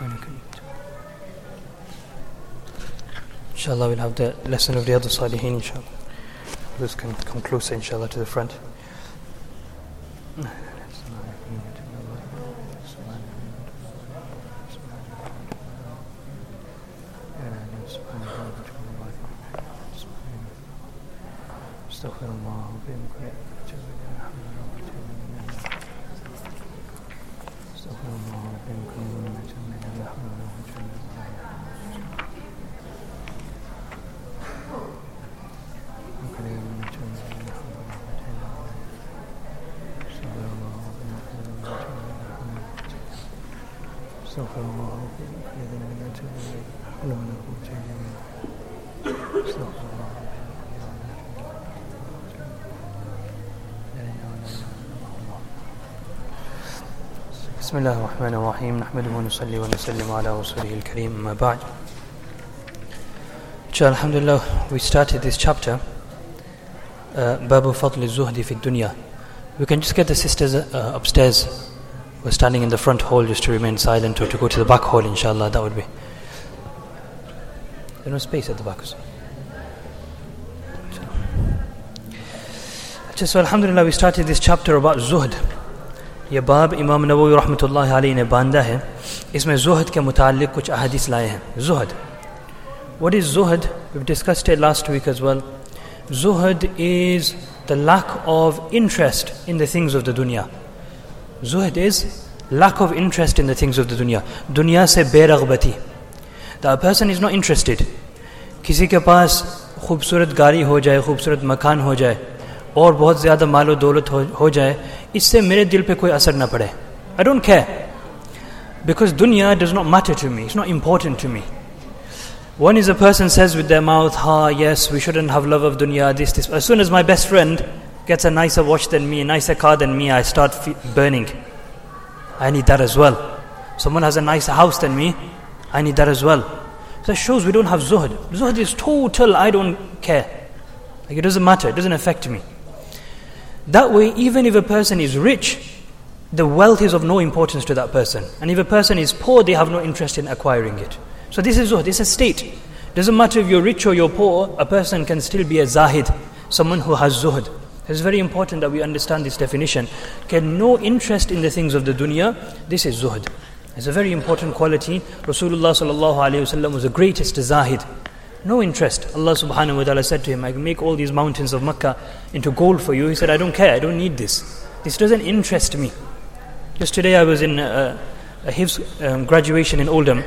Inshallah, we'll have the lesson of Riyadh al-Salihin, inshallah. This can come closer, inshallah, to the front. بسم الله الرحمن الرحيم نحمده ونصلي ونسلم على رسوله الكريم أما بعد. Alhamdulillah, we started this chapter باب فضل الزهد في الدنيا. We can just get the sisters upstairs. We're standing in the front hall just to remain silent, or to go to the back hall, inshallah. That would be. There's no space at the back. So alhamdulillah, we started this chapter about zuhd. ये बाब इमाम नववी रहमतुल्लाह अलैहि ने बांधा है. इसमें zuhd के मुताल्लिक कुछ अहादीस लाए हैं. Zuhd. What is zuhd? We've discussed it last week as well. Zuhd is the lack of interest in the things of the dunya. Zuhd is lack of interest in the things of the dunya. Dunya se beraghbati. The person is not interested. किसी के पास खूबसूरत गाड़ी हो जाए, खूबसूरत मकान हो जाए, और बहुत ज़्यादा मालो दौलत हो जाए, इससे मेरे दिल पे कोई असर ना पड़े. I don't care. Because dunya does not matter to me. It's not important to me. One is a person says with their mouth, yes, we shouldn't have love of dunya, this. As soon as my best friend gets a nicer watch than me, a nicer car than me, I start burning. I need that as well. Someone has a nicer house than me, I need that as well. So that shows we don't have zuhd. Zuhd is total, I don't care. Like, it doesn't matter, it doesn't affect me. That way, even if a person is rich, the wealth is of no importance to that person. And if a person is poor, they have no interest in acquiring it. So this is zuhd, it's a state. Doesn't matter if you're rich or you're poor, a person can still be a zahid, someone who has zuhd. It's very important that we understand this definition. Can no interest in the things of the dunya, this is zuhd. It's a very important quality. Rasulullah sallallahu alayhi wasallam was the greatest zahid. No interest. Allah subhanahu wa ta'ala said to him, I can make all these mountains of Makkah into gold for you. He said, I don't care, I don't need this. This doesn't interest me. Just today I was in a Hifz graduation in Oldham.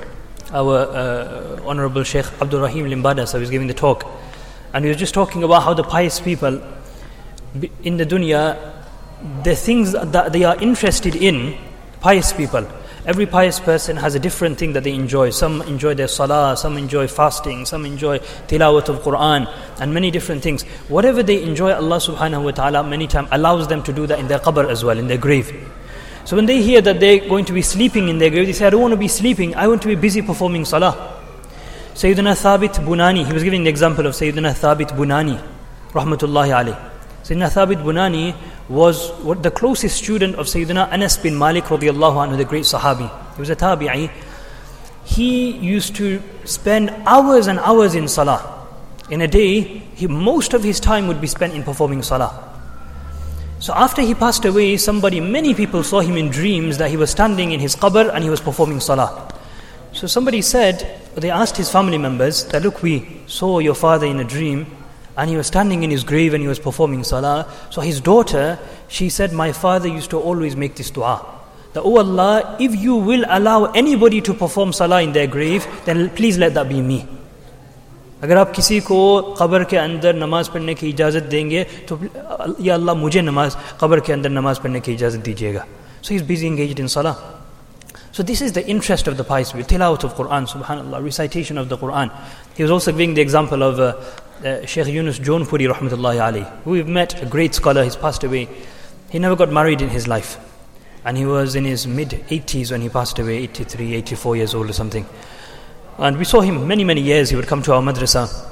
Our Honorable Sheikh Abdul Rahim Limbadas, I was giving the talk. And he was just talking about how the pious people in the dunya, the things that they are interested in, pious people, every pious person has a different thing that they enjoy. Some enjoy their salah, some enjoy fasting, some enjoy tilawat of Quran, and many different things. Whatever they enjoy, Allah subhanahu wa ta'ala many times allows them to do that in their qabr as well, in their grave. So when they hear that they're going to be sleeping in their grave, they say, I don't want to be sleeping, I want to be busy performing salah. Sayyidina Thabit Bunani, he was giving the example of Sayyidina Thabit Bunani, rahmatullahi alayh. Sayyidina Thabit Bunani was the closest student of Sayyidina Anas bin Malik radiyallahu anhu, the great sahabi. He was a tabi'i. He used to spend hours and hours in salah. In a day, most of his time would be spent in performing salah. So after he passed away, many people saw him in dreams that he was standing in his qabr and he was performing salah. So they asked his family members that, look, we saw your father in a dream and he was standing in his grave and he was performing salah. So his daughter, she said, my father used to always make this dua, that, oh Allah, if you will allow anybody to perform salah in their grave, then please let that be me. अगर आप किसी को कब्र के अंदर नमाज पढ़ने की इजाज़त देंगे तो या अल्लाह मुझे कब्र के अंदर नमाज पढ़ने की इजाज़त दीजिएगा. So he's busy engaged in salah. So this is the interest of the pious people. Tilawat of Quran, subhanallah, recitation of the Quran. He was also giving the example of Sheikh Yunus Jaunpuri rahmatullahi alayhi, who we've met, a great scholar. He's passed away. He never got married in his life. And he was in his mid-80s when he passed away, 83, 84 years old or something. And we saw him many, many years. He would come to our madrasa.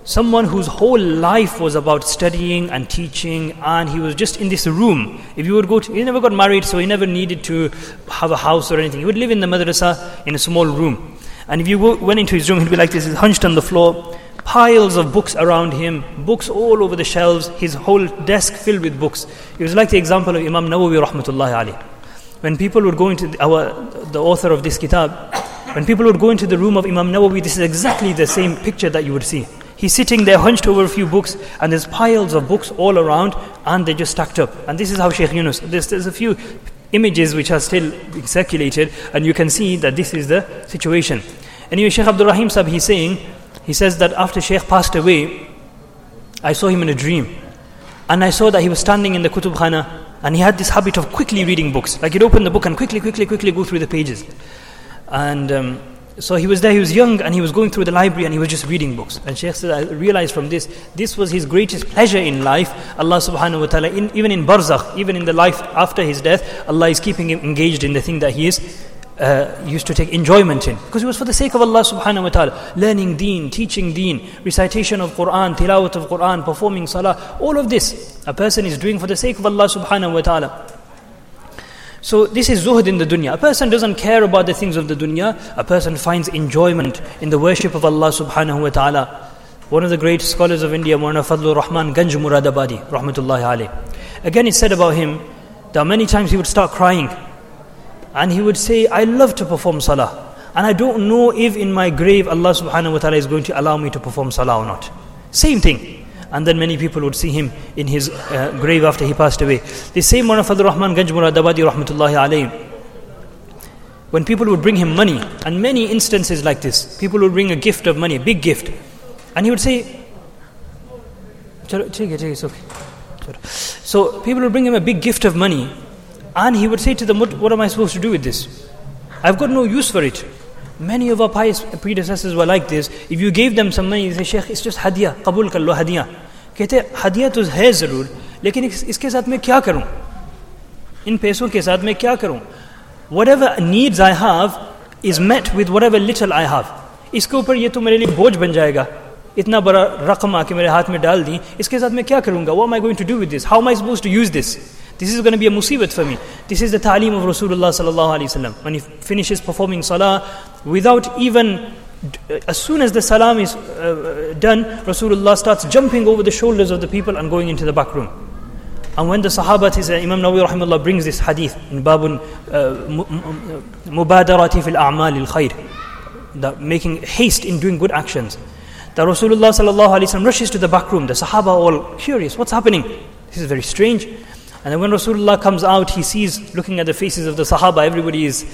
Someone whose whole life was about studying and teaching, and he was just in this room. If you would go to, he never got married, so he never needed to have a house or anything. He would live in the madrasa in a small room. And if you went into his room, he'd be like this, he's hunched on the floor, piles of books around him, books all over the shelves, his whole desk filled with books. It was like the example of Imam Nawawi rahmatullahi alayh. When people would go into the author of this kitab, when people would go into the room of Imam Nawawi, this is exactly the same picture that you would see. He's sitting there hunched over a few books, and there's piles of books all around, and they're just stacked up. And this is how Shaykh Yunus, there's a few images which are still being circulated, and you can see that this is the situation. Anyway, Shaykh Abdul Rahim Sahib, he says that after Shaykh passed away, I saw him in a dream. And I saw that he was standing in the Kutub Khana, and he had this habit of quickly reading books. Like he'd open the book and quickly go through the pages. And so he was there, he was young, and he was going through the library and he was just reading books. And Shaykh said, I realized from this was his greatest pleasure in life. Allah subhanahu wa ta'ala, even in barzakh, even in the life after his death, Allah is keeping him engaged in the thing that he is used to take enjoyment in. Because it was for the sake of Allah subhanahu wa ta'ala. Learning deen, teaching deen, recitation of Quran, tilawat of Quran, performing salah, all of this a person is doing for the sake of Allah subhanahu wa ta'ala. So this is zuhd in the dunya. A person doesn't care about the things of the dunya. A person finds enjoyment in the worship of Allah subhanahu wa ta'ala. One of the great scholars of India, Maulana Fadlur Rahman Ganj Muradabadi, rahmatullahi alayh. Again, it's said about him that many times he would start crying. And he would say, I love to perform salah. And I don't know if in my grave Allah subhanahu wa ta'ala is going to allow me to perform salah or not. Same thing. And then many people would see him in his grave after he passed away. The same Maulana Fadlur Rahman Ganj Muradabadi rahmatullahi alayhi, when people would bring him money, and many instances like this, people would bring a gift of money, a big gift, and he would say, it's okay. So people would bring him a big gift of money, and he would say to them, what am I supposed to do with this? I've got no use for it. Many of our pious predecessors were like this. If you gave them some money, they say, Shaykh, it's just hadiyah, qabul kar lo hadiyah. कहते हदिया तो है ज़रूर, लेकिन इसके साथ मैं क्या करूं? इन पैसों के साथ मैं क्या करूं? Whatever needs I have is met with whatever little I have. इसके ऊपर ये तो मेरे लिए बोझ बन जाएगा. इतना बड़ा रकम आके मेरे हाथ में डाल दी, इसके साथ मैं क्या करूंगा? What am I going to do with this? How am I supposed to use this? This is going to be a musibat for me. This is the ta'aleem of Rasulullah sallallahu alaihi wasallam. When he finishes performing salah, without even, as soon as the salam is done, Rasulullah starts jumping over the shoulders of the people and going into the back room. And when the Sahabat, Imam Nawawi rahimahullah brings this hadith in Babun Mubadarati fil a'mal al-khair, that making haste in doing good actions, that Rasulullah sallallahu alaihi wasallam rushes to the back room. The Sahaba all curious, what's happening? This is very strange. And then when Rasulullah comes out, he sees, looking at the faces of the Sahaba, everybody is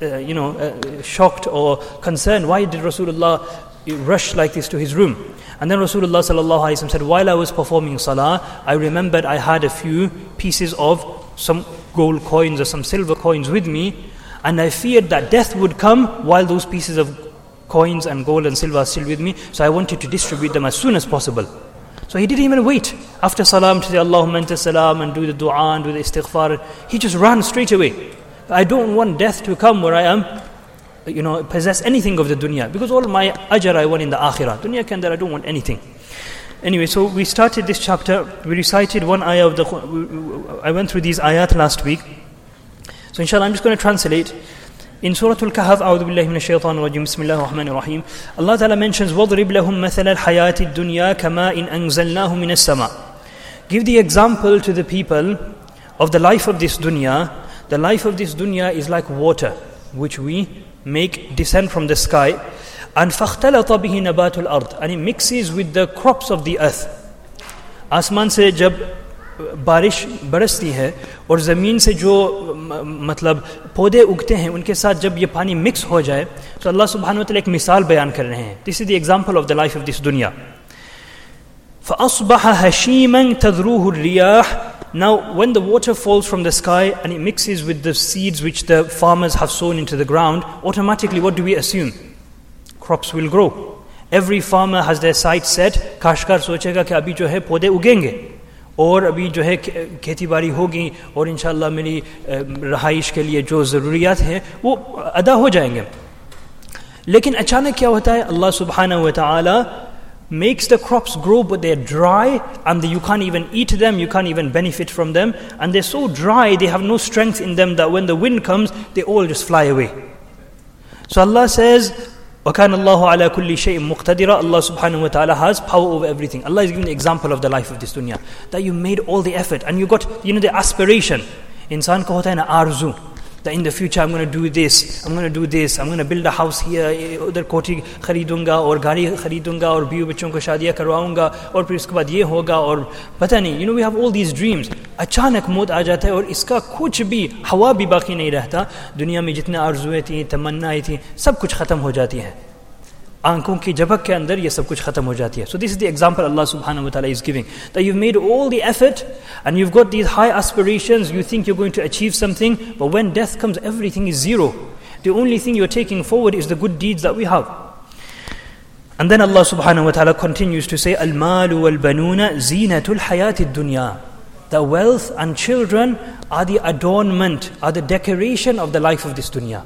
shocked or concerned. Why did Rasulullah rush like this to his room? And then Rasulullah sallallahu alaihi wasallam said, while I was performing salah, I remembered I had a few pieces of some gold coins or some silver coins with me, and I feared that death would come while those pieces of coins and gold and silver are still with me, so I wanted to distribute them as soon as possible. So he didn't even wait after salam to say Allahumma anta salam and do the dua and do the istighfar. He just ran straight away. I don't want death to come where I am, possess anything of the dunya, because all my ajr I want in the akhirah. Dunya ke andar I don't want anything. Anyway, so we started this chapter. We recited one ayah of the. I went through these ayat last week. So inshallah, I'm just going to translate. In Surah Al-Kahf, أعوذ بالله من الشيطان الرجيم بسم الله الرحمن الرحيم, Allah Ta'ala mentions وَضْرِبْ لَهُمْ مَثَلَ الْحَيَاةِ الدُّنْيَا كَمَاءٍ أَنزَلْنَاهُ مِنَ السَّمَاءِ. Give the example to the people of the life of this dunya. The life of this dunya is like water, which we make descend from the sky. And فَاخْتَلَطَ بِهِ نَبَاتُ الْأَرْضِ, and it mixes with the crops of the earth. आसमान से जब बारिश बरसती है और ज़मीन से जो मतलब पौधे उगते हैं उनके साथ जब ये पानी मिक्स हो जाए, तो अल्लाह सुब्हानहू व तआला एक मिसाल बयान कर रहे हैं. This is the example of the life of this dunya. فَأَصْبَحَ هَشِيمًا تَذْرُوهُ الرِّيَاحُ. Now when the water falls from the sky and it mixes with the seeds which the farmers have sown into the ground, automatically what do we assume? Crops will grow. Every farmer has their sights set. काश्तकार सोचेगा कि अभी जो है पौधे उगेंगे और अभी जो है खेती बाड़ी होगी और इंशाअल्लाह मेरी रहाइश के लिए जो ज़रूरियात हैं वो अदा हो जाएंगे. लेकिन अचानक क्या होता है? अल्लाह सुब्हानहू व तआला makes the crops grow, but they're dry and you can't even eat them, you can't even benefit from them, and they're so dry, they have no strength in them that when the wind comes, they all just fly away. So Allah says, وَكَانَ اللَّهُ عَلَى كُلِّ شَيْءٍ مُقْتَدِرًا. Allah subhanahu wa ta'ala has power over everything. Allah is giving the example of the life of this dunya, that you made all the effort and you got, the aspiration. Insan ka hota hai na arzu, that in the future I'm going to do this, I'm going to do this, I'm going to build a house here, udhar koti kharidunga aur gaadi kharidunga aur biyu bachon ko shaadiyan karwaunga aur phir uske baad ye hoga aur pata nahi, we have all these dreams. अचानक मौत आ जाता है और इसका कुछ भी हवा भी बाकी नहीं रहता. दुनिया में जितने आरज़ुएं थी, तमन्नाएं थी, सब कुछ खत्म हो जाती हैं. आंखों की झपक के अंदर ये सब कुछ खत्म हो जाती है. So this is the example Allah subhanahu wa ta'ala is giving, that you've made all the effort and you've got these high aspirations, you think you're going to achieve something, but when death comes, everything is zero. The only thing you're taking forward is the good deeds that we have. And then Allah subhanahu wa ta'ala continues to say, Al-malu wal-banuna zinatul hayatid dunya. The wealth and children are the adornment, are the decoration of the life of this dunya.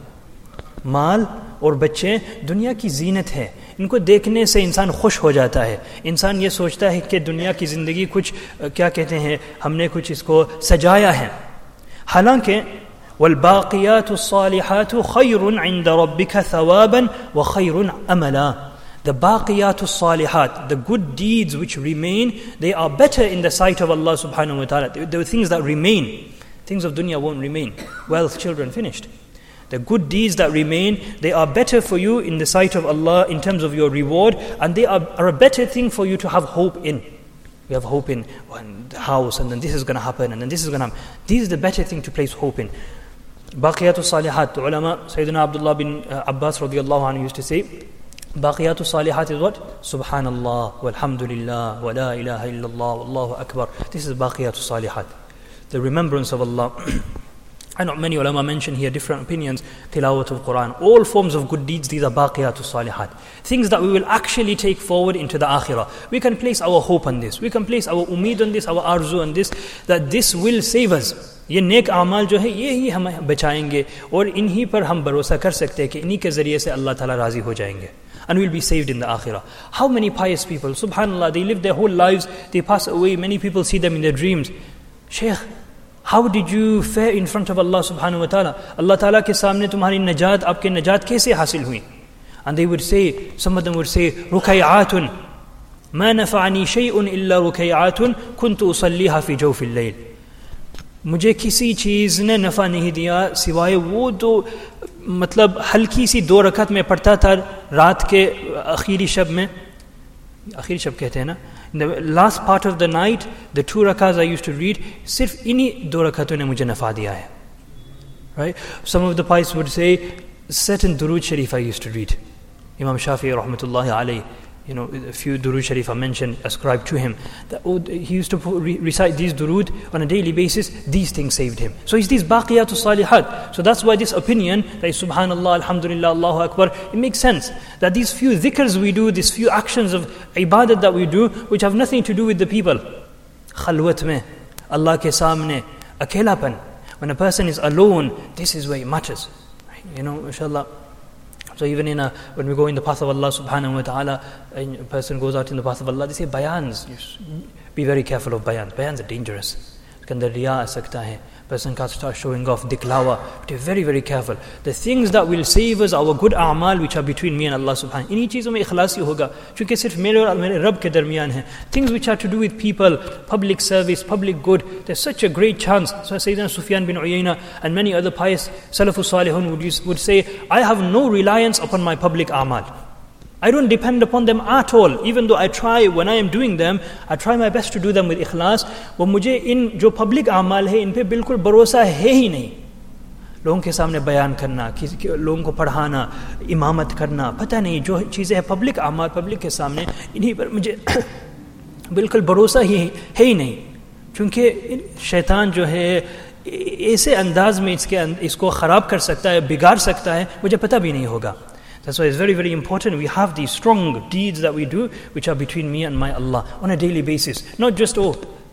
माल और बच्चे दुनिया की जीनत है. इनको देखने से इंसान खुश हो जाता है. इंसान ये सोचता है कि दुनिया की ज़िंदगी कुछ क्या कहते हैं, हमने कुछ इसको सजाया है. हालांकि वल्बाक़ियातु स्सालिहातु खैरुन इंद रब्बिका थवाबन व खैरुन अमला. The baqiyatu salihat, the good deeds which remain, they are better in the sight of Allah subhanahu wa ta'ala. The things that remain, things of dunya won't remain. Wealth, children, finished. The good deeds that remain, they are better for you in the sight of Allah in terms of your reward, and they are a better thing for you to have hope in. We have hope in the house, and then this is going to happen, and then this is going to happen. This is the better thing to place hope in. Baqiyatu salihat, the ulama, Sayyidina Abdullah bin Abbas radiyallahu anhu used to say, Baqiyatu salihat is what? Subhanallah, walhamdulillah, wa la ilaha illallah, wallahu akbar. This is baqiyatu salihat, the remembrance of Allah. I know many ulama mention here different opinions. Tilawat of Quran, all forms of good deeds, these are baqiyatu salihat. Things that we will actually take forward into the akhirah. We can place our hope on this. We can place our umeed on this, our arzu on this, that this will save us. ये नेक आमाल जो है ये ही हमें बचाएंगे और इन्हीं पर हम भरोसा कर सकते हैं कि इन्हीं के ज़रिए से अल्लाह ताला राज़ी हो जाएंगे. And we'll be saved in the akhirah. How many pious people, subhanallah, they live their whole lives, they pass away, many people see them in their dreams. Shaykh, how did you fare in front of Allah subhanahu wa ta'ala? Allah ta'ala ke samne tumhari najat, aapke najat kaise hasil hui? And they would say, some of them would say, Rukai'atun, ma nafa'ani shay'un illa rukai'atun, kuntu usalliha fi jawfil layl. मुझे किसी चीज़ ने नफ़ा नहीं दिया सिवाय वो दो मतलब हल्की सी 2 रकात में पढ़ता था रात के आखिरी शब में. आखिरी शब कहते हैं ना, in the last part of the night, the 2 rakats I used to read, सिर्फ इन्हीं 2 रकातों ने मुझे नफ़ा दिया है. Right? Some of the pious would say, certain Durood Sharif I used to read. Imam Shafi'i rahmatullahi alayhi, a few Durood Sharif are mentioned, ascribed to him. That, he used to recite these Durood on a daily basis. These things saved him. So it's these baqiyatu salihat. So that's why this opinion, that is subhanallah, alhamdulillah, Allahu Akbar, it makes sense. That these few dhikrs we do, these few actions of ibadat that we do, which have nothing to do with the people. Khalwat mein, Allah ke samne, akelapan. When a person is alone, this is where it matters. Inshallah. So even when we go in the path of Allah subhanahu wa ta'ala, a person goes out in the path of Allah, they say bayans. Be very careful of bayans. Bayans are dangerous. Kandar riya aa sakta hai. Person can't start showing off diklawa. But be very, very careful. The things that will save us, our good a'mal which are between me and Allah subhanahu wa ta'ala. Inhi cheezon mein ikhlas hi hoga. Kyunki sirf mere aur mere Rabb ke darmiyan hai. Things which are to do with people, public service, public good, there's such a great chance. So Sayyidina Sufyan bin Uyayna and many other pious Salafus Salihun would say, I have no reliance upon my public a'mal. I don't depend upon them at all. Even though I try, when I am doing them, I try my best to do them with ikhlas. But मुझे इन जो public आमाल है, इन पे बिल्कुल भरोसा है ही नहीं. लोगों के सामने बयान करना, लोगों को पढ़ाना, इमामत करना, पता नहीं जो चीज़ें हैं public आमाल, public के सामने, इन्हीं पर मुझे बिल्कुल भरोसा ही है ही नहीं. क्योंकि शैतान जो है ऐसे अंदाज में इसको ख़राब कर सकता है, बिगाड़ सकता है, मुझे पता भी नहीं होगा. That's why it's very, very important we have these strong deeds that we do which are between me and my Allah on a daily basis. Not just,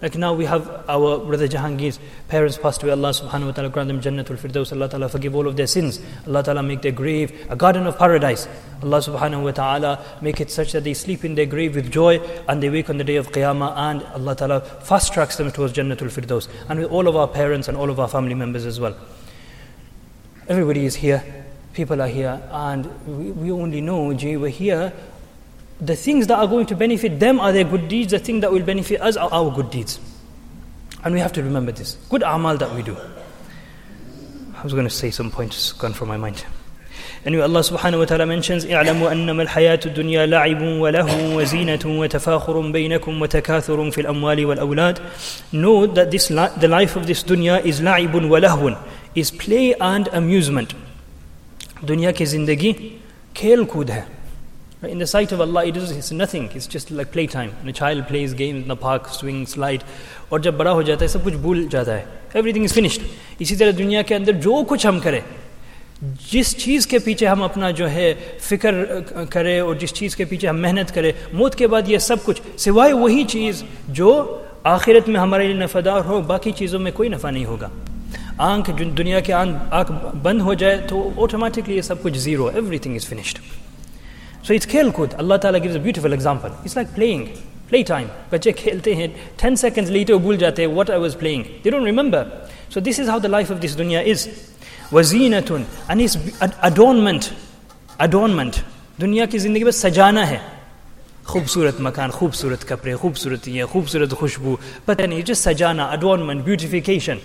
Like now we have our brother Jahangir's parents passed away. Allah subhanahu wa ta'ala grant them Jannatul Firdaus. Allah ta'ala forgive all of their sins. Allah ta'ala make their grave a garden of paradise. Allah subhanahu wa ta'ala make it such that they sleep in their grave with joy and they wake on the day of Qiyamah, and Allah ta'ala fast tracks them towards Jannatul Firdaus. And with all of our parents and all of our family members as well. Everybody is here. People are here. And we only know, we're here. The things that are going to benefit them are their good deeds. The thing that will benefit us are our good deeds. And we have to remember this. Good a'mal that we do. I was going to say some points gone from my mind. Anyway, Allah subhanahu wa ta'ala mentions اعلموا أنما الحياة الدنيا لعب وله وزينة وتفاخر بينكم وتكاثر في الأموال والأولاد. Know that the life of this dunya is لعب ولهو, is play and amusement. Dunya ki zindagi khel kood hai. In the sight of Allah, it's nothing. It's just like playtime. When a child plays games in the park, swing, slide, और जब बड़ा हो जाता है सब कुछ भूल जाता है. Everything is finished. इसी तरह दुनिया के अंदर जो कुछ हम करें, जिस चीज़ के पीछे हम अपना जो है फिक्र करें और जिस चीज़ के पीछे हम मेहनत करें, मौत के बाद ये सब कुछ सिवाय वही चीज़ जो आखिरत में हमारे लिए नफ़ादार हो, बाकी चीज़ों में कोई नफ़ा नहीं होगा. आँख दुनिया के आँख बंद हो जाए तो ऑटोमेटिकली ये सब कुछ zero. Everything is finished. So it's khel kud. Allah Ta'ala gives a beautiful example. It's like playtime. बच्चे खेलते हैं, 10 seconds later भूल जाते हैं what I was playing. They don't remember. So this is how the life of this dunya is. वज़ीनतुन, and it's adornment. दुनिया की ज़िंदगी बस सजाना है. खूबसूरत मकान, खूबसूरत कपड़े, खूबसूरत ये, खूबसूरत खुशबू, पता नहीं, just सजाना, adornment, beautification.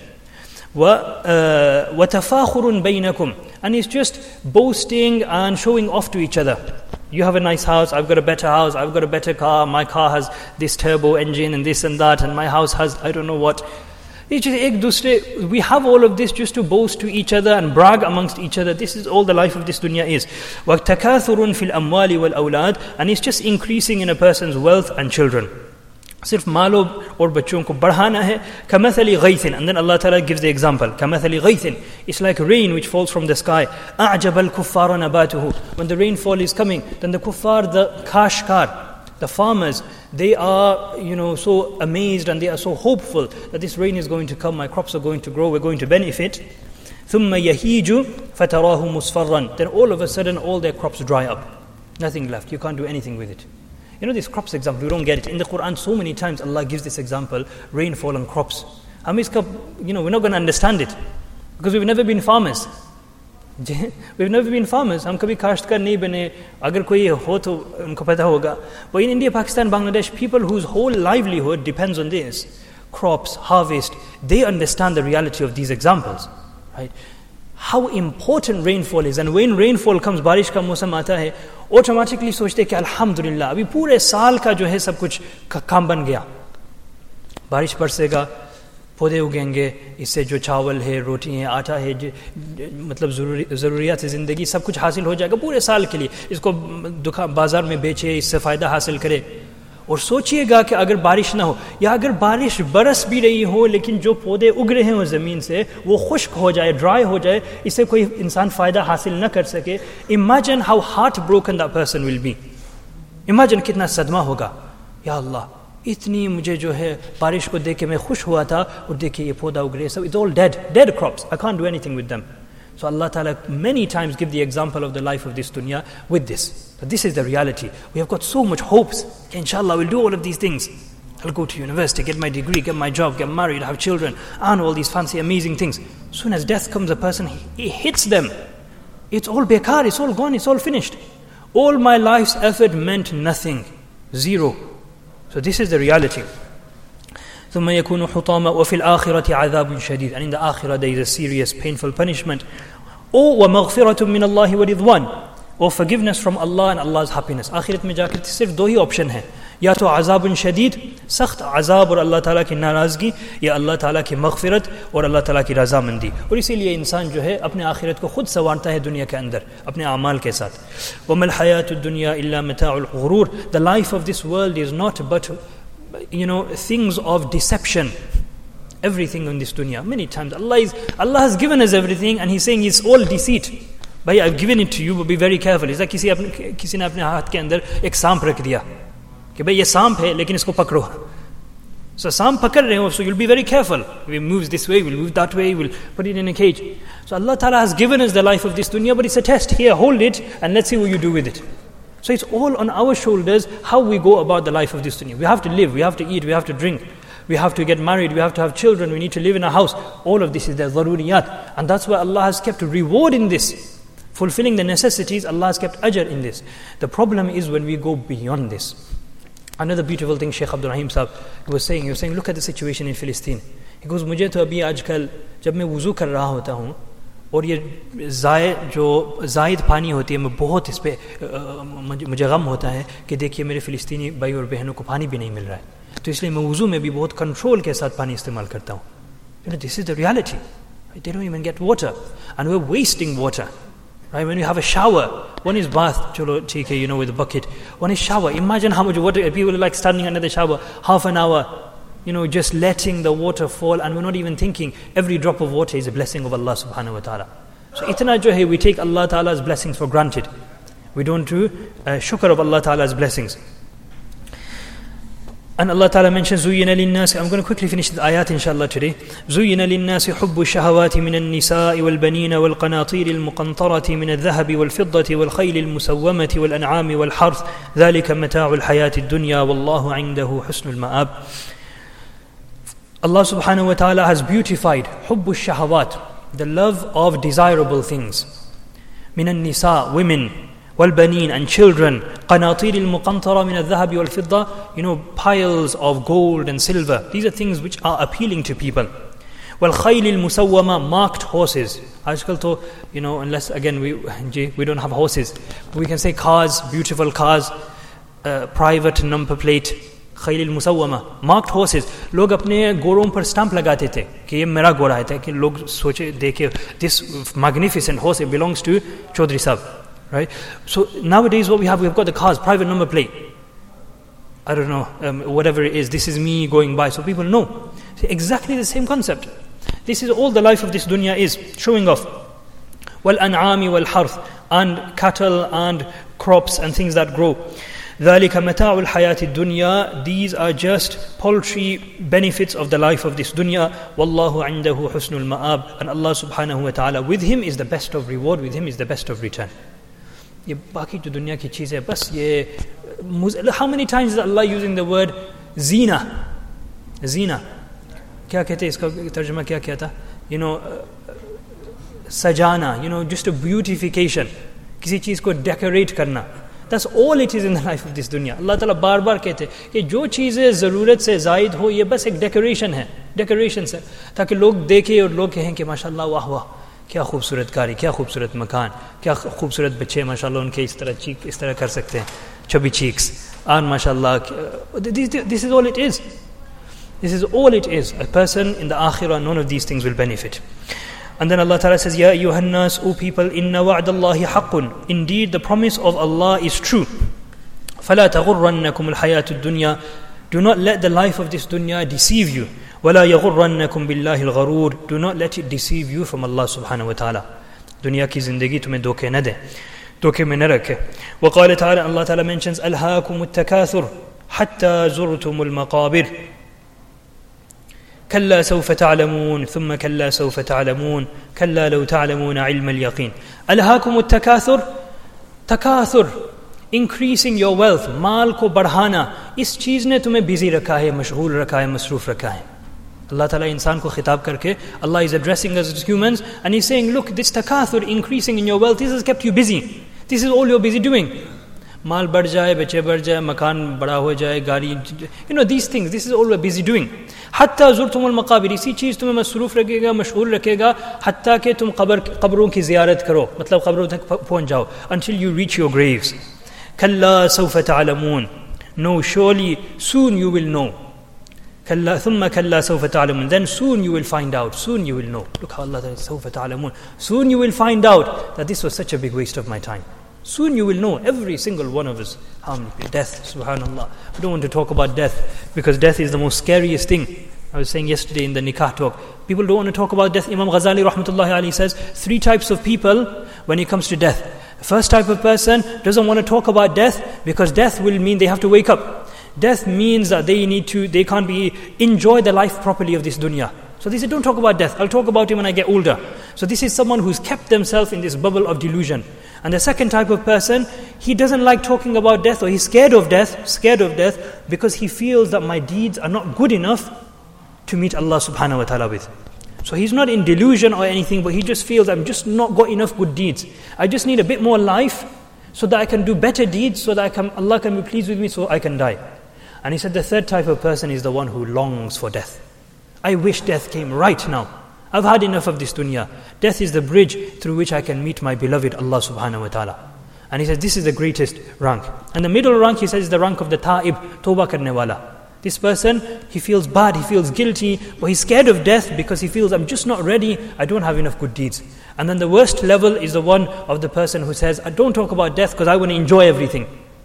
وَتَفَاخُرٌ بَيْنَكُمْ, and it's just boasting and showing off to each other. You have a nice house, I've got a better house, I've got a better car, my car has this turbo engine and this and that, and my house has I don't know what. It's just we have all of this just to boast to each other and brag amongst each other. This is all the life of this dunya is. وَتَكَاثُرٌ فِي الْأَمْوَالِ وَالْأَوْلَادِ, and it's just increasing in a person's wealth and children. सिर्फ मालों और बच्चों को बढ़ाना है. कमथली गैथिन, and then Allah Ta'ala gives the example. कमथली गैथिन, it's like rain which falls from the sky. أعجب الكفار نباته, when the rainfall is coming, then the kuffar, the kashkar, the farmers, they are so amazed and they are so hopeful that this rain is going to come, my crops are going to grow, we're going to benefit. ثم يهيج فتراه مصفرا, then all of a sudden all their crops dry up, nothing left, you can't do anything with it. This crops example, we don't get it. In the Quran, so many times Allah gives this example, rainfall and crops. We're not going to understand it because we've never been farmers. We've never been farmers. हम कभी काश्तकार नहीं बने. अगर कोई हो तो उनको पता होगा. But in India, Pakistan, Bangladesh, people whose whole livelihood depends on this, crops, harvest, they understand the reality of these examples, right? How important rainfall is, and when rainfall comes, बारिश का मौसम आता है, automatically सोचते हैं कि अल्हम्दुलिल्लाह अभी पूरे साल का जो है सब कुछ काम बन गया. बारिश बरसेगा, पौधे उगेंगे, इससे जो चावल है, रोटी है, आटा है, मतलब ज़रूरियात ज़िंदगी सब कुछ हासिल हो जाएगा पूरे साल के लिए. इसको बाज़ार में बेचे, इससे फ़ायदा हासिल करे. और सोचिएगा कि अगर बारिश ना हो या अगर बारिश बरस भी रही हो लेकिन जो पौधे उग रहे हैं ज़मीन से वो खुश्क हो जाए, ड्राई हो जाए, इससे कोई इंसान फ़ायदा हासिल न कर सके. Imagine how heart broken that person will be. Imagine कितना सदमा होगा. या अल्लाह, इतनी मुझे जो है बारिश को देख के मैं खुश हुआ था और देखिए ये पौधा उग रहे. So it's all dead crops. I can't do anything with them. So Allah Ta'ala many times give the example of the life of this dunya with this. But this is the reality. We have got so much hopes. Inshallah, we'll do all of these things. I'll go to university, get my degree, get my job, get married, have children, and all these fancy, amazing things. As soon as death comes, a person, he hits them. It's all bekar, it's all gone, it's all finished. All my life's effort meant nothing. Zero. So this is the reality. ثم يكون حطاما وفي الآخرة عذاب شديد, and in the akhirah there is a serious painful punishment. Or ومغفرة من الله ورضوان, or forgiveness from Allah and Allah's happiness. आखिरत में जाकर सिर्फ दो ही option है, या तो अज़ाब शदीद, सख्त अज़ाब और अल्लाह ताला की नाराज़गी, या अल्लाह ताला की मग़फ़िरत और अल्लाह ताला की रज़ामंदी. और इसीलिए इंसान जो है अपने आखिरत को खुद संवारता है दुनिया के अंदर अपने आमाल के साथ. वमल हयातुद दुनिया इल्ला मताउल गुरूर. The life of this world is not but things of deception. Everything in this dunya, many times Allah has given us everything and He's saying it's all deceit. Bhai, I've given it to you, but be very careful. It's like किसी ने अपने हाथ के अंदर एक सांप रख दिया कि भाई ये सांप है लेकिन इसको पकड़ो. So सांप पकड़ रहे हो, so you'll be very careful. We moves this way, we'll move that way, we'll put it in a cage. So Allah Ta'ala has given us the life of this dunya, but it's a test. Here, hold it and let's see what you do with it. So it's all on our shoulders how we go about the life of this dunya. We have to live, we have to eat, we have to drink, we have to get married, we have to have children, we need to live in a house. All of this is the daruriyat. And that's why Allah has kept a reward in this. Fulfilling the necessities, Allah has kept ajr in this. The problem is when we go beyond this. Another beautiful thing Shaykh Abdul Rahim Sahab was saying, look at the situation in Palestine. He goes, मुझे तो अभी आजकल जब मैं वुज़ू कर रहा होता हूँ और ये ज़ायद पानी होती है, मैं बहुत इस पे मुझे गम होता है कि देखिए मेरे फ़िलिस्तीनी भाई और बहनों को पानी भी नहीं मिल रहा है, तो इसलिए मैं वुज़ू में भी बहुत कंट्रोल के साथ पानी इस्तेमाल करता हूँ. This is the reality. They don't even get water and we're wasting water. Right? When you have a shower, one is bath, chalo theek hai, with a bucket. One is shower. Imagine how much water people are like standing under the shower, half an hour, just letting the water fall, and we're not even thinking every drop of water is a blessing of Allah subhanahu wa ta'ala. So itna jo hai, we take Allah ta'ala's blessings for granted. We don't do shukr of Allah ta'ala's blessings. And Allah Ta'ala mentions زُيِّنَ لِلنَّاسِ. I'm going to quickly finish the ayat inshallah today. زُيِّنَ لِلنَّاسِ حُبُّ الشَّهَوَاتِ مِنَ النِّسَاءِ وَالْبَنِينَ وَالْقَنَاطِيرِ الْمُقَنطَرَةِ مِنَ الذَّهَبِ وَالْفِضَّةِ وَالْخَيْلِ الْمُسَوَّمَةِ وَالْأَنْعَامِ وَالْحَرْثِ ذَلِكَ مَتَاعُ الْحَيَاةِ الدُّنْيَا وَاللَّهُ عِنْدَهُ حُسْنُ الْمَآبِ. Allah Subhanahu wa Ta'ala has beautified حُبُّ الشَّهَوَاتِ, the love of desirable things. مِنَ النِّسَاءِ, women, والبنين, and children, قناطير المقنطرة من الذهب والفضة, piles of gold and silver. These are things which are appealing to people. والخيل المسومة, marked horses. आजकल तो, unless again we don't have horses, we can say cars, beautiful cars, private number plate, खैल المسومة, marked horses. लोग अपने घोड़ों पर stamp लगाते थे कि ये मेरा घोड़ा है, ताकि लोग सोचे देखे, this magnificent horse, it belongs to Chaudhry Sahab. Right? So nowadays what we've got the cars, private number plate. I don't know, whatever it is, this is me going by, so people know. See, exactly the same concept. This is all the life of this dunya is, showing off. وَالْأَنْعَامِ وَالْحَرْثِ, and cattle and crops and things that grow. ذَلِكَ مَتَاعُ الْحَيَاةِ الدُّنْيَا, these are just paltry benefits of the life of this dunya. وَاللَّهُ عِنْدَهُ حُسْنُ الْمَآبِ, and Allah subhanahu wa ta'ala, with Him is the best of reward, with Him is the best of return. ये बाकी जो दुनिया की चीज़ है बस ये, how many times is Allah using the word zina? Zina क्या कहते हैं, इसका तर्जुमा क्या किया था? Sajana, just a beautification, किसी चीज़ को decorate करना. That's all it is in the life of this dunya. Allah Ta'ala बार बार कहते हैं कि जो चीज़ें ज़रूरत से ज़ायद हो, ये बस एक decoration है, decorations है, ताकि लोग देखें और लोग कहें कि माशाल्लाह वाह वाह, क्या खूबसूरत कारी, क्या खूबसूरत मकान, क्या खूबसूरत बच्चे, माशाल्लाह उनके इस तरह कर सकते हैं, chubby cheeks, and माशाल्लाह, this is all it is. This is all it is. A person in the akhirah, none of these things will benefit. And then Allah Ta'ala says, Ya ayyuhan nas, O people, inna wa'dallahi haqqun, indeed the promise of Allah is true. فَلَا تَغُرَّنَّكُمُ الْحَيَاةُ الدُّنْيَا, do not let the life of this dunya deceive you. وَلَا يَغُرَّنَّكُمْ بِاللَّهِ الْغَرُورِ, do not let it deceive you from Allah subhanahu wa ta'ala. Dunya ki zindagi tumhe धोखे न दे, धोखे में न रखे. وقال تعالى, Allah Ta'ala mentions, أَلْهَاكُمُ التَّكَاثُرُ حَتَّى زُرْتُمُ الْمَقَابِرِ كلا سوف تعلمون ثم كلا سوف تعلمون كلا لو تعلمون علم اليقين. ألهاكم التكاثر, تكاثر, increasing your wealth, माल को बढ़ाना, इस चीज़ ने तुम्हें busy रखा है, मशगूल रखा है, मसरूफ रखा है. Allah Ta'ala इंसान को खिताब करके, Allah is addressing us as humans and He's saying, look, this takathur, increasing in your wealth, this has kept you busy. This is all you're busy doing. माल बढ़ जाए, बच्चे बढ़ जाए, मकान बड़ा हो जाए, गाड़ी, these things, this is all we're busy doing. हत्ता ज़ुरतुमुल मक़ाबिर, इसी चीज़ तुम्हें मसरूफ़ रखेगा, मशगूल रखेगा, हत्ता कि तुम कब्रों की ज़ियारत करो, मतलब कब्रों तक पहुँच जाओ, until you reach your graves. कल्ला सौफ़ तअलमून, no, surely, soon you will know. كلا ثم كلا سوف تعلمون, then soon you will find out, soon you will know. Look how Allah says, سوف تعلمون, soon you will find out that this was such a big waste of my time. Soon you will know, every single one of us, how many people. Death, subhanallah. We don't want to talk about death, because death is the most scariest thing. I was saying yesterday in the nikah talk, people don't want to talk about death. Imam Ghazali rahmatullahi alayhi says, 3 types of people when it comes to death. The first type of person doesn't want to talk about death, because death will mean they have to wake up. Death means that they can't enjoy the life properly of this dunya. So they said, don't talk about death. I'll talk about it when I get older. So this is someone who's kept themselves in this bubble of delusion. And the second type of person, he doesn't like talking about death, or he's scared of death because he feels that my deeds are not good enough to meet Allah subhanahu wa ta'ala with. So he's not in delusion or anything, but he just feels, I'm just not got enough good deeds. I just need a bit more life so that I can do better deeds, so that Allah can be pleased with me, so I can die. And he said the third type of person is the one who longs for death. I wish death came right now. I've had enough of this dunya. Death is the bridge through which I can meet my beloved Allah subhanahu wa ta'ala. And he says this is the greatest rank. And the middle rank, he says, is the rank of the ta'ib, tawbah karne wala. This person, he feels bad, he feels guilty, but he's scared of death because he feels, I'm just not ready, I don't have enough good deeds. And then the worst level is the one of the person who says, I don't talk about death because I want to enjoy everything.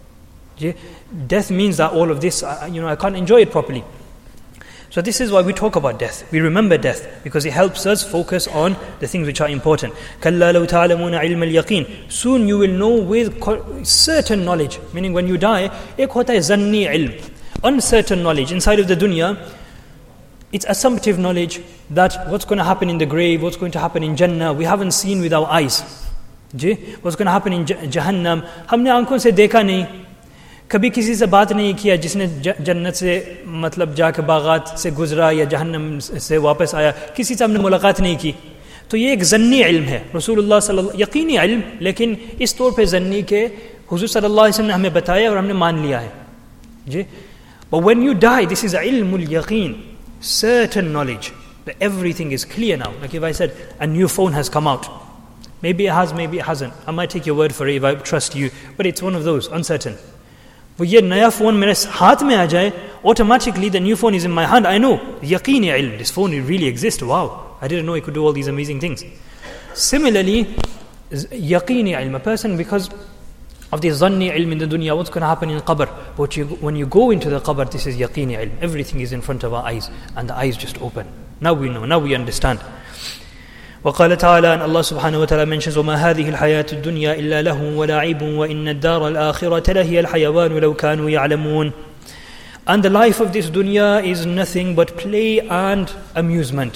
Death means that all of this, I can't enjoy it properly. So this is why we talk about death. We remember death because it helps us focus on the things which are important. كَلَّا لَوْ تَعْلَمُونَ عِلْمَ الْيَقِينِ. Soon you will know with certain knowledge. Meaning when you die, ek hota hai zanni ilm. Uncertain knowledge inside of the dunya. It's assumptive knowledge that what's going to happen in the grave, what's going to happen in Jannah, we haven't seen with our eyes. What's going to happen in Jahannam, हमने आंखों से देखा नहीं. कभी किसी से बात नहीं किया जिसने जन्नत से मतलब जाके बागात से गुजरा या जहन्नम से वापस आया, किसी से हमने मुलाकात नहीं की. तो ये एक ज़न्नी इल्म है. रसूलुल्लाह सल्लल्लाहु यकीनी इल्म, लेकिन इस तौर पे ज़न्नी के हुज़ूर सल्लल्लाहु अलैहि वसल्लम ने हमें बताया और हमने मान लिया है. जी. But when you die, this is ilmul yaqeen, certain knowledge that everything is clear now. Like if I said a new phone has come out, maybe it has, maybe it hasn't. I might take your word for it if I trust you, but it's one of those uncertain. वो ये नया phone मेरे हाथ में आ जाए, automatically the new phone is in my hand. I know, yaqeen ilm, this phone really exists. Wow, I didn't know it could do all these amazing things. Similarly, yaqeen ilm, a person because of the zanni ilm in the dunya, what's going to happen in qabr. But when you go into the qabr, this is yaqeen ilm. Everything is in front of our eyes, and the eyes just open. Now we know, now we understand. وقال تعالى, and Allah subhanahu wa ta'ala mentions, وَمَا هَذِهِ الْحَيَاةُ الدُّنْيَا إِلَّا لَهُ وَلَعِبٌ وَإِنَّ الدَّارَ الْآخِرَةَ لَهِيَ الْحَيَوَانُ لَوْ كَانُوا يَعْلَمُونَ. And the life of this dunya is nothing but play and amusement.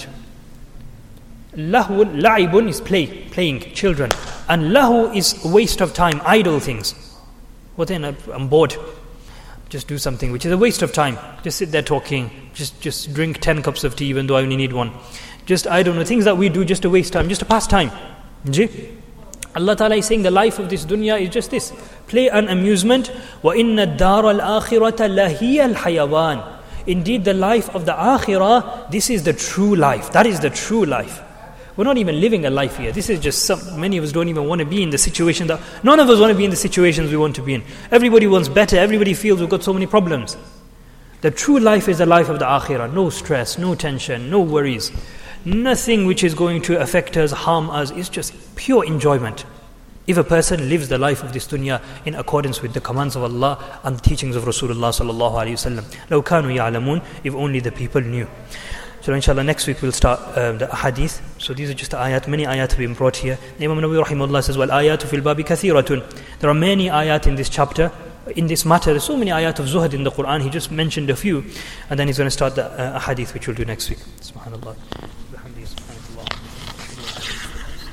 La'ibun is playing, children. And lahu is waste of time, idle things. Well then, I'm bored. Just do something which is a waste of time. Just sit there talking. Just drink 10 cups of tea even though I only need one. Just, I don't know, things that we do just to waste time, just to pass time. Allah Ta'ala is saying the life of this dunya is just this. Play and amusement. وَإِنَّ الدَّارَ الْآخِرَةَ لَهِيَ الْحَيَوَانِ. Indeed, the life of the akhirah, this is the true life. That is the true life. We're not even living a life here. This is just many of us don't even want to be in the situation that, none of us want to be in the situations we want to be in. Everybody wants better. Everybody feels we've got so many problems. The true life is the life of the akhirah. No stress, no tension, no worries. Nothing which is going to affect us, harm us. It's just pure enjoyment. If a person lives the life of this dunya in accordance with the commands of Allah and the teachings of Rasulullah sallallahu alaihi wasallam. لَوْ كَانُوا يَعْلَمُونَ. If only the people knew. So inshallah next week we'll start the hadith. So these are just the ayat. Many ayat have been brought here. Imam Nawawi rahimahullah says, وَالْآيَاتُ فِي الْبَابِ كَثِيرَةٌ. There are many ayat in this chapter. In this matter, there's so many ayat of zuhd in the Quran. He just mentioned a few. And then he's going to start the hadith which we'll do next week. Subhanallah.